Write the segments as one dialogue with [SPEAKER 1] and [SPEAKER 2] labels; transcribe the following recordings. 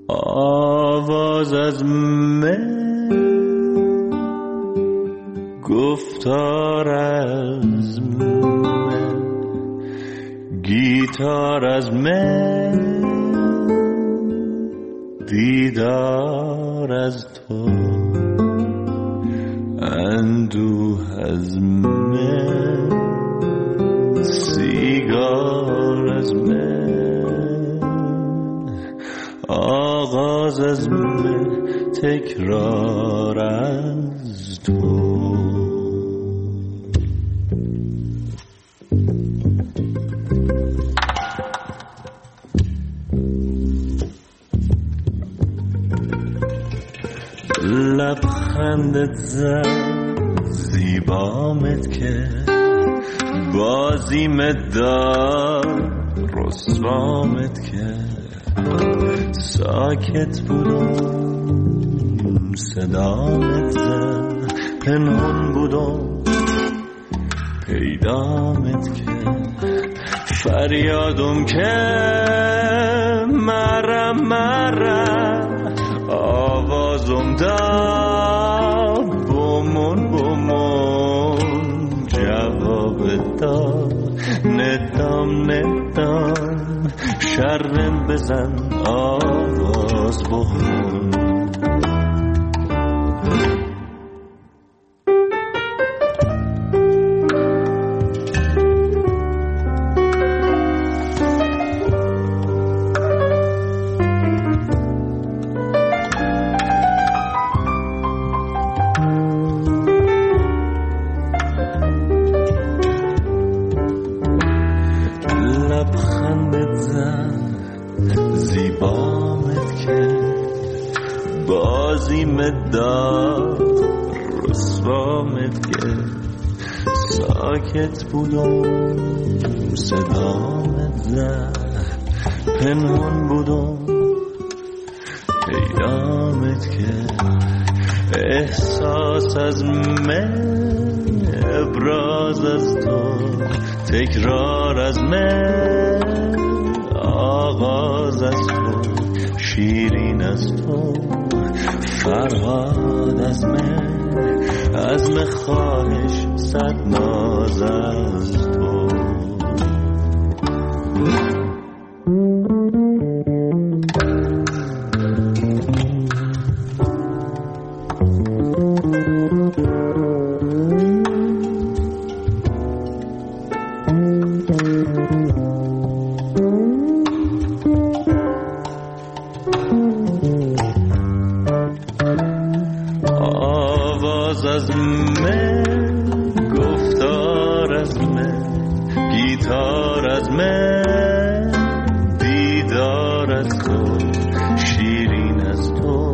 [SPEAKER 1] آواز از من، گفتار از من، گیتار از من، دیدار از تو، اندوه از من، سیگار از من، آغاز از من، تکرار از تو. لبخندت زد زیبامت که بازیمت داد رسوامت که ساکت بودم صدامت زد پنهون بودم پیدامت که فریادم که مرم آوازم دا بومون جواب دا ندام شرم بزن آواز بخون. ساکت بودم صدامت زد پنهون بودم پیدامت که احساس از من ابراز از تو تکرار از من آغاز از تو شیرین از تو فرهاد از من عزم خواهش صد ناز از تو. آواز از من، گفتار از من، گیتار از من، دیدار از تو، شیرین از تو،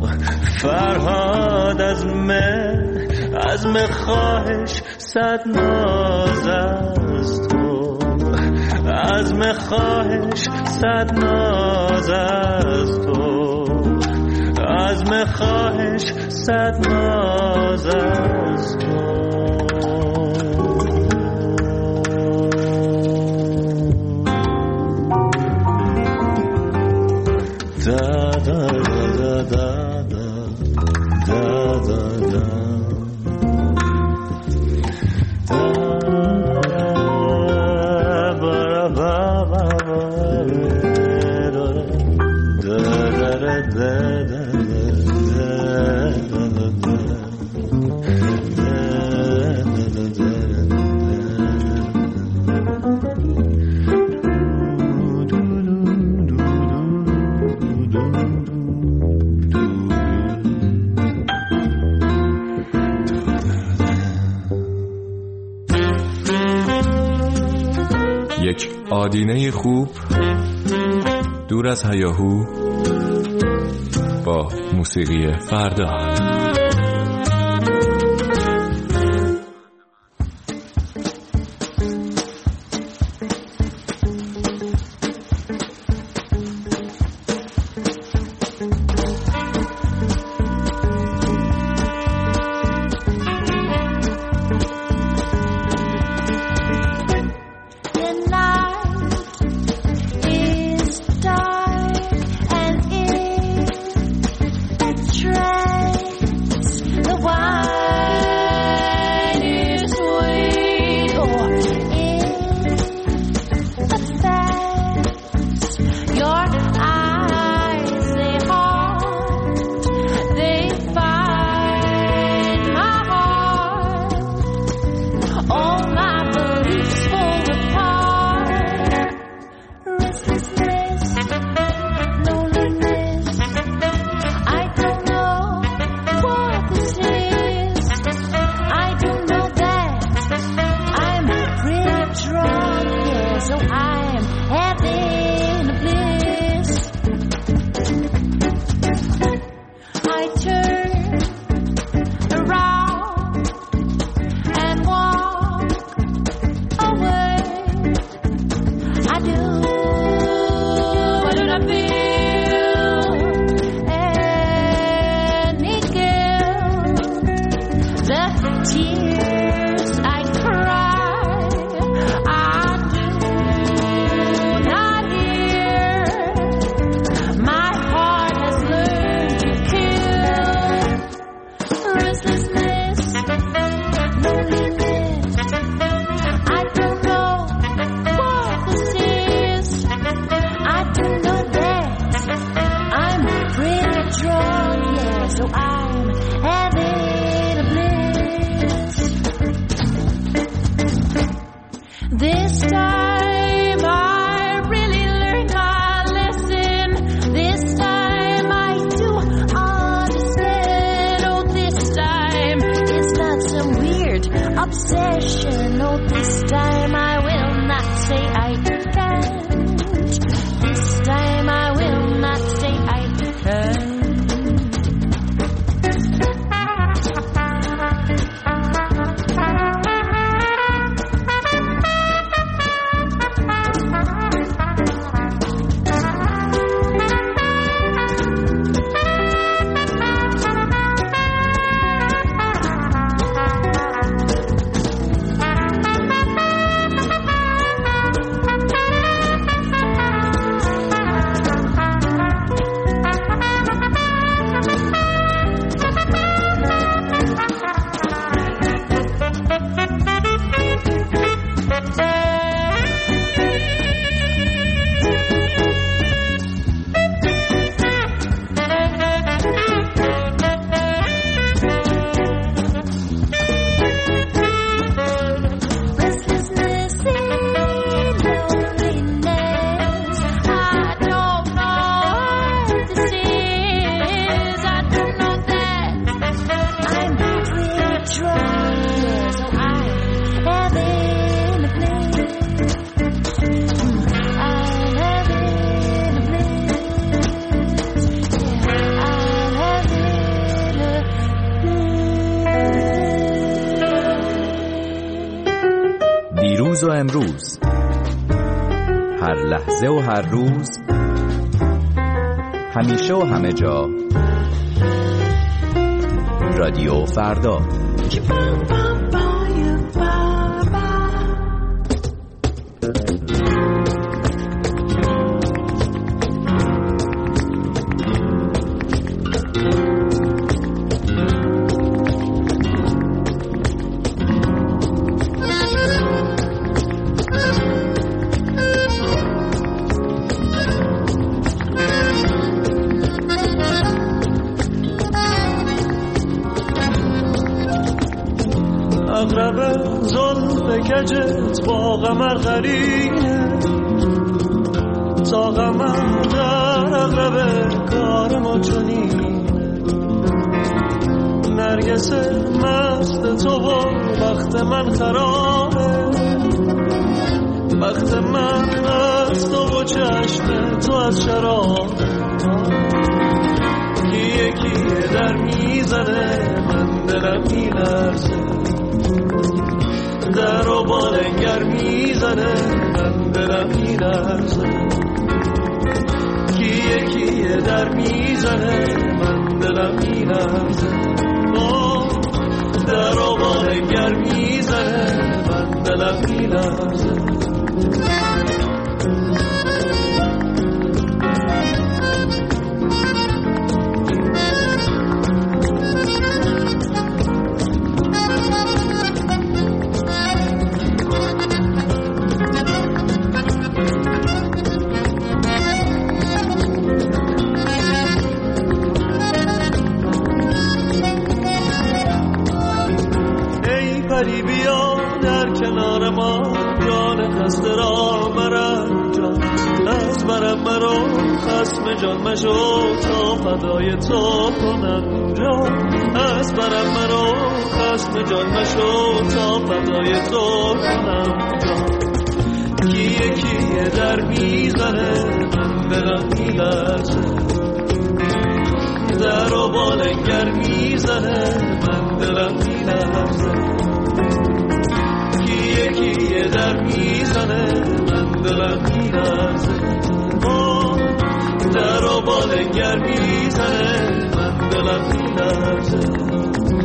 [SPEAKER 1] فرهاد از من، عزم خواهش صد ناز از تو، عزم خواهش صد ناز از تو، عزم خواهش صد ناز از تو. دا دا دا دا دا دا دا
[SPEAKER 2] یک آدینه خوب دور از هیاهو با موسیقی فردا.
[SPEAKER 3] The night is dark and دیروز و امروز، هر لحظه و هر روز، همیشه و همه جا، رادیو فردا.
[SPEAKER 1] اغرب زلف کجت با قمر قرینه، تا قمر در اغرب کار ما چنینه. نرگس مست تو و وقت من خرابه، وقت من از تو و چشم تو از شرابه. کیه کیه در میزنه من دلم میلرزه، در و بالنگر میزنه من دلم میلرزه. کیه کیه در میزنه من دلم میلرزه، در و بالنگر میزنه من دلم میلرزه. پری بیا در کنار ما، جان خسته را مرم جان از برم مرو، خصم جان مشو تا فدای تو کنم جان. از برم مرو خصم جان مشو تا فدای تو کنم جان. کیه کیه در میزنه من دلم میلرزه، در و بالنگر میزنه من دلم میلرزه. کیه در میزنه من دلم میلرزه، لنگر میزنه من دلم میلرزه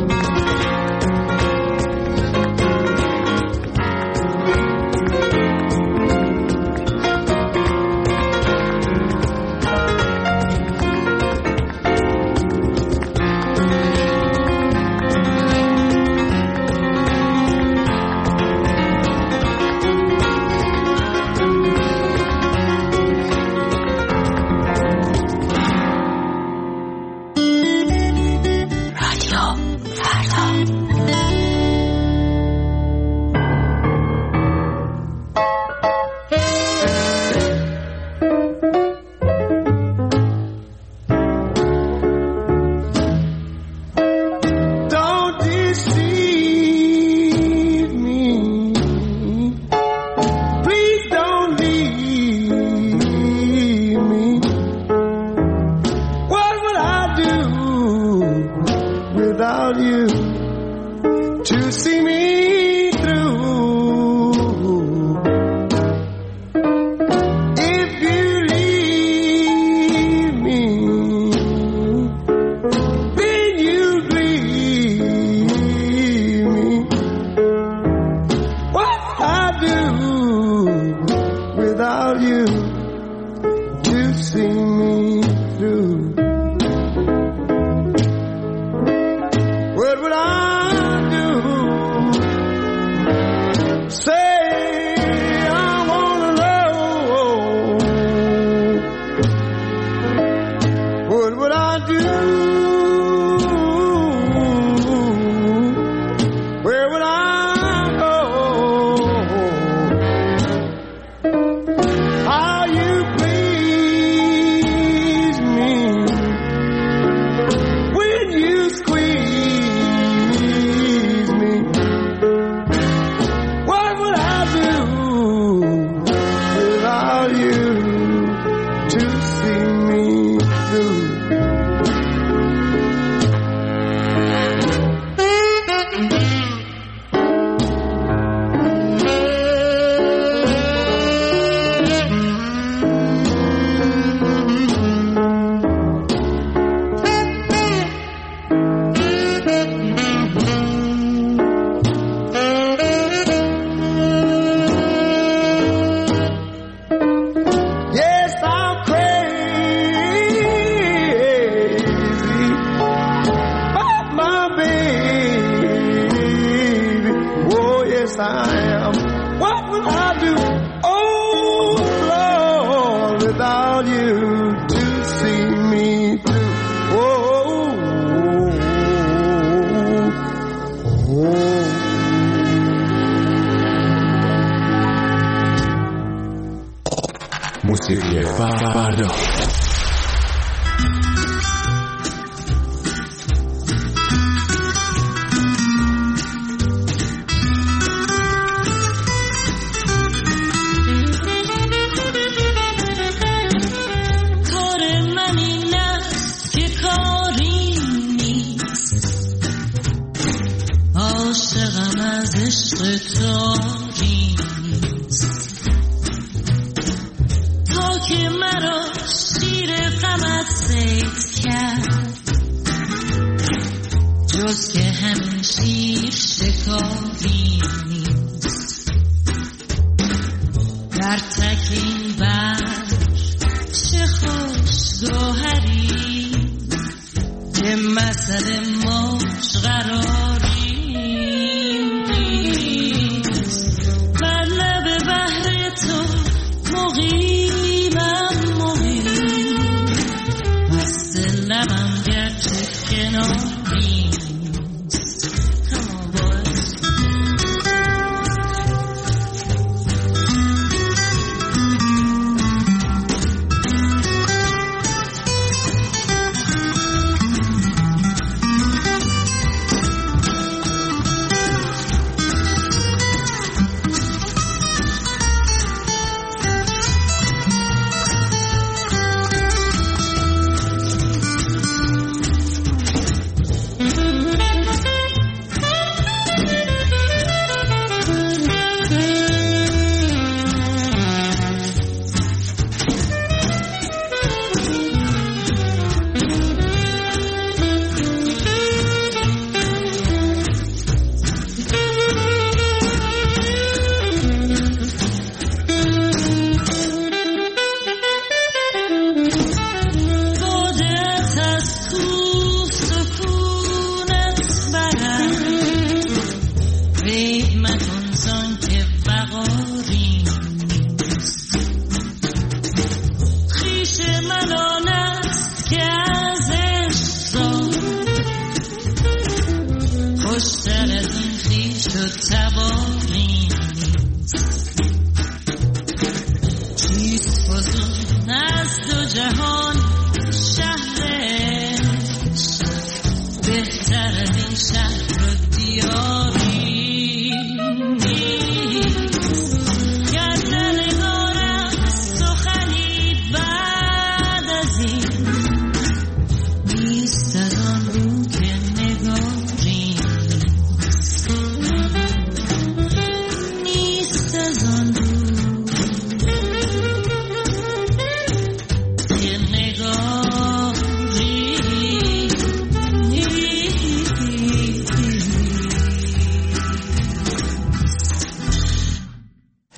[SPEAKER 2] موسیقی فردا.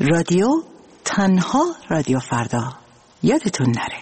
[SPEAKER 4] رادیو تنها رادیو فردا، یادتون نره.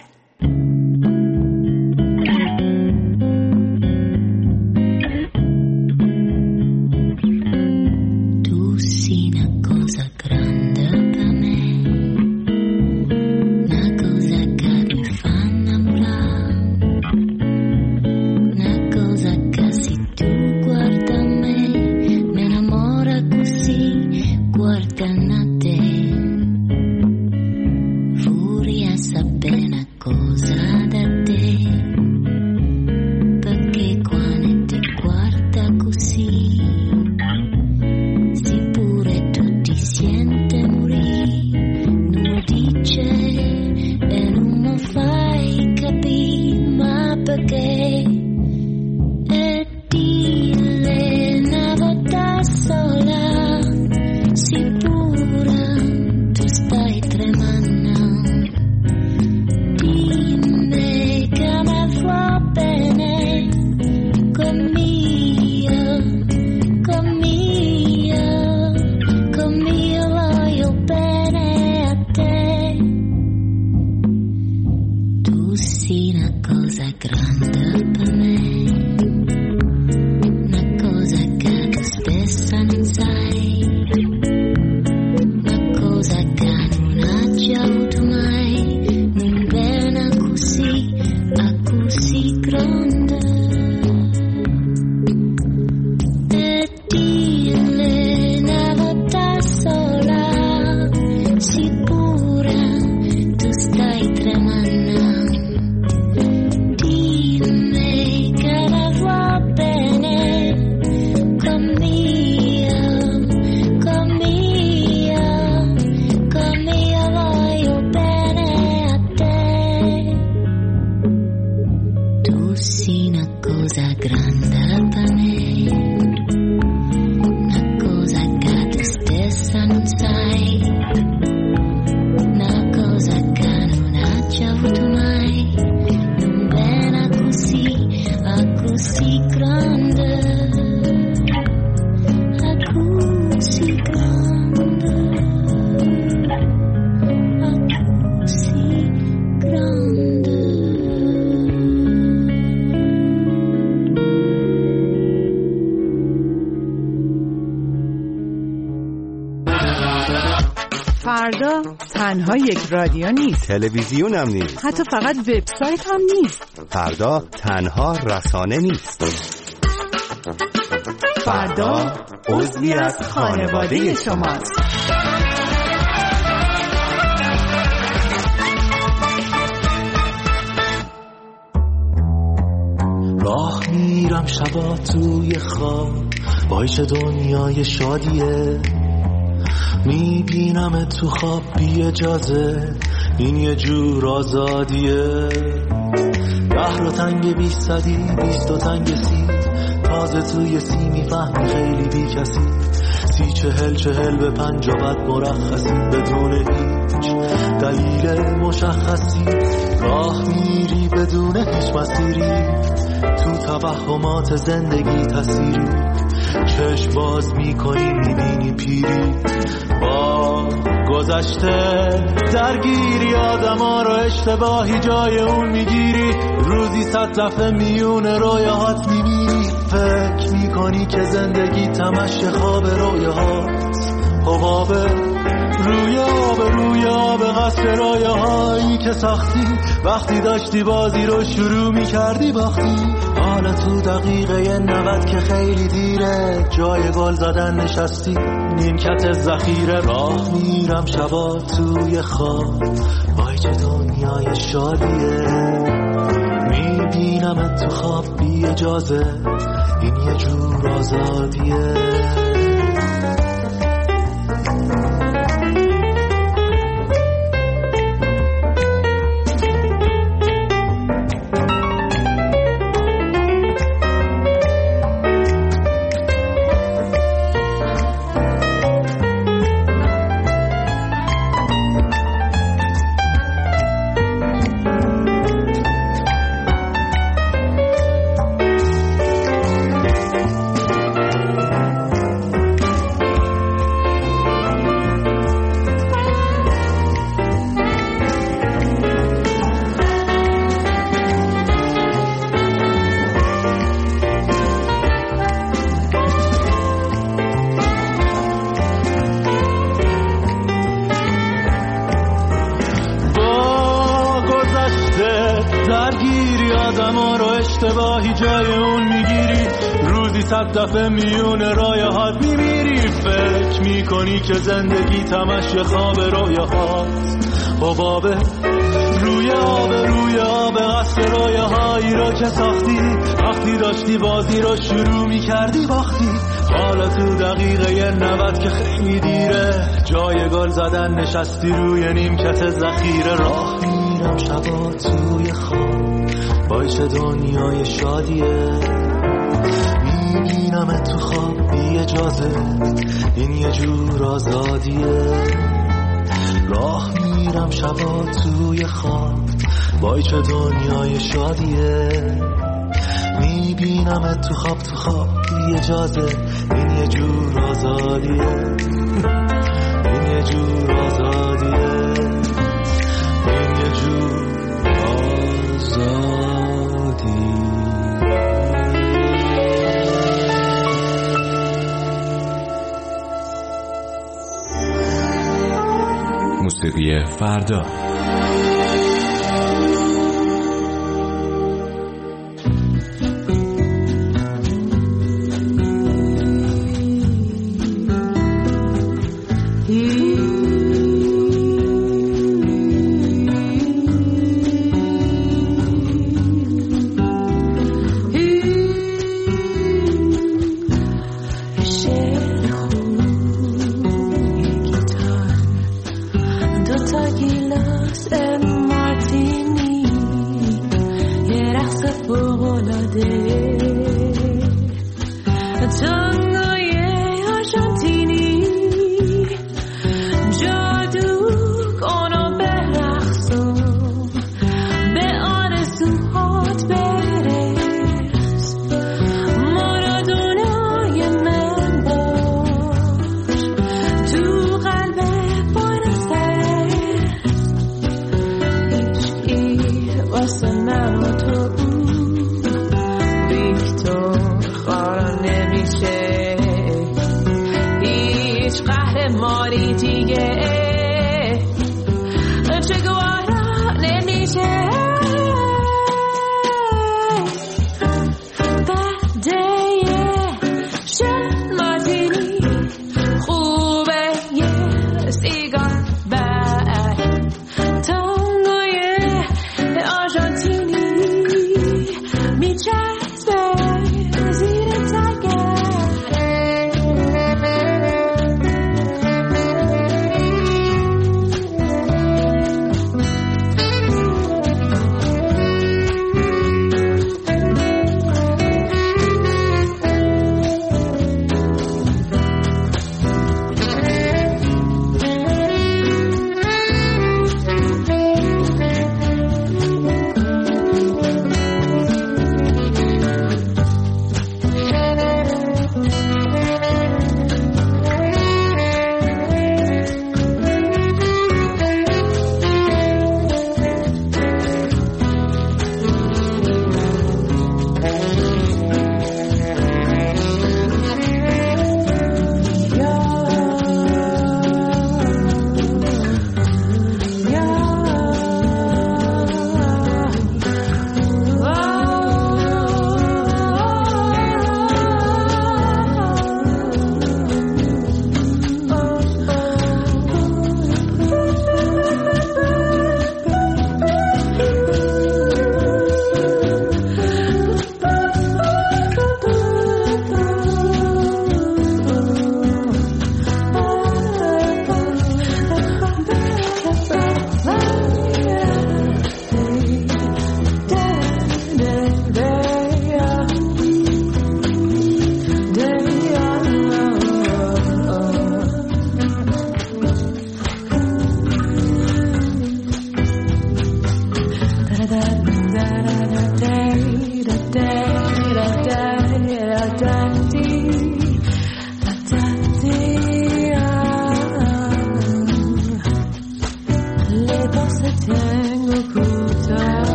[SPEAKER 5] فردا تنها یک رادیو نیست،
[SPEAKER 6] تلویزیون هم نیست،
[SPEAKER 5] حتی فقط وبسایت هم نیست.
[SPEAKER 6] فردا تنها رسانه نیست. فردا عضوی از خانواده شماست.
[SPEAKER 1] راه میرم شبا توی خواب، وای چه دنیای شادیه، میبینم تو خواب بی اجازه، این یه جور آزادیه. ده رو تنگ 20 20 و تنگ 30، تازه توی 30 میفهمی خیلی بی کسی، 30 40 به 50 بعد مرخصی بدون هیچ دلیل مشخصی. راه میری بدون هیچ مسیری، تو توهمات زندگی تصیری، چشم باز میکنی میبینی پیری، با گذشته درگیری، آدما رو اشتباهی جای اون میگیری، روزی 100 دفعه میون رویاهات میبینی، فکر میکنی که زندگی تمش خواب رویاهات، حبابه روی آب قصر رویاهایی که ساختی، وقتی داشتی بازی رو شروع میکردی باختی. حالا تو دقیقه 90 که خیلی دیره، جای گل زدن نشستی نیمکت ذخیره. راه میرم شبا توی خواب، وای چه دنیای شادیه، میبینم تو خواب بی اجازه، این یه جور آزادیه. درگیری آدما رو اشتباهی جای اون میگیری، روزی 100 دفعه میونه رایهات میمیری، فکر میکنی که زندگی تمش یه خواب رویاهاست، حبابه روی آب قصر رویاهایی رو که ساختی، وقتی داشتی بازی رو شروع میکردی باختی، حالا تو دقیقه 90 که خیلی دیره، جای گل زدن نشستی روی نیمکت ذخیره، راه میرم شبا توی خواب وای چه دنیای شادیه، میبینم تو خواب بی اجازه، این یه جور آزادیه، راه میرم شبا توی خواب وای چه دنیای شادیه، میبینم تو خواب بی اجازه، این یه جور آزادیه، این یه جور آزادیه، این یه جور آزادی.
[SPEAKER 2] موسیقی فردا.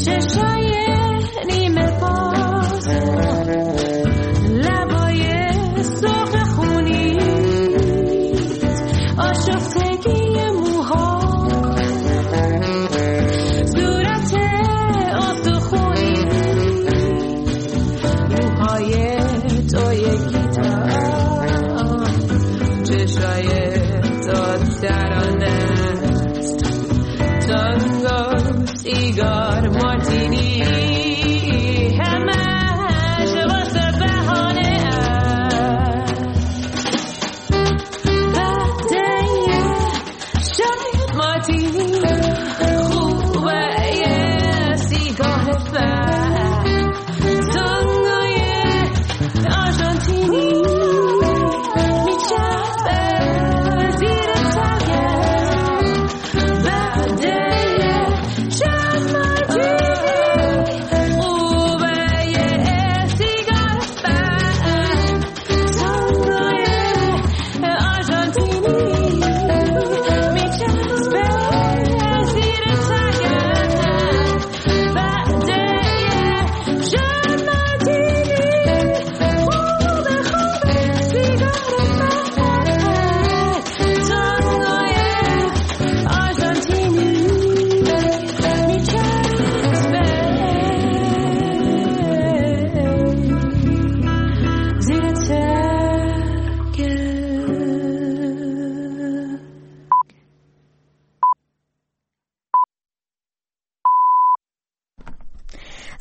[SPEAKER 7] چشای نیمه باز لبای سرخ خونی آشفتگی موها صورت استخونی موهای توی گیتار چشای دادسرانه است تانگو سیگار مارتینی همش واسه بهانه است بده شاید مارتینی خوبه یه سیگار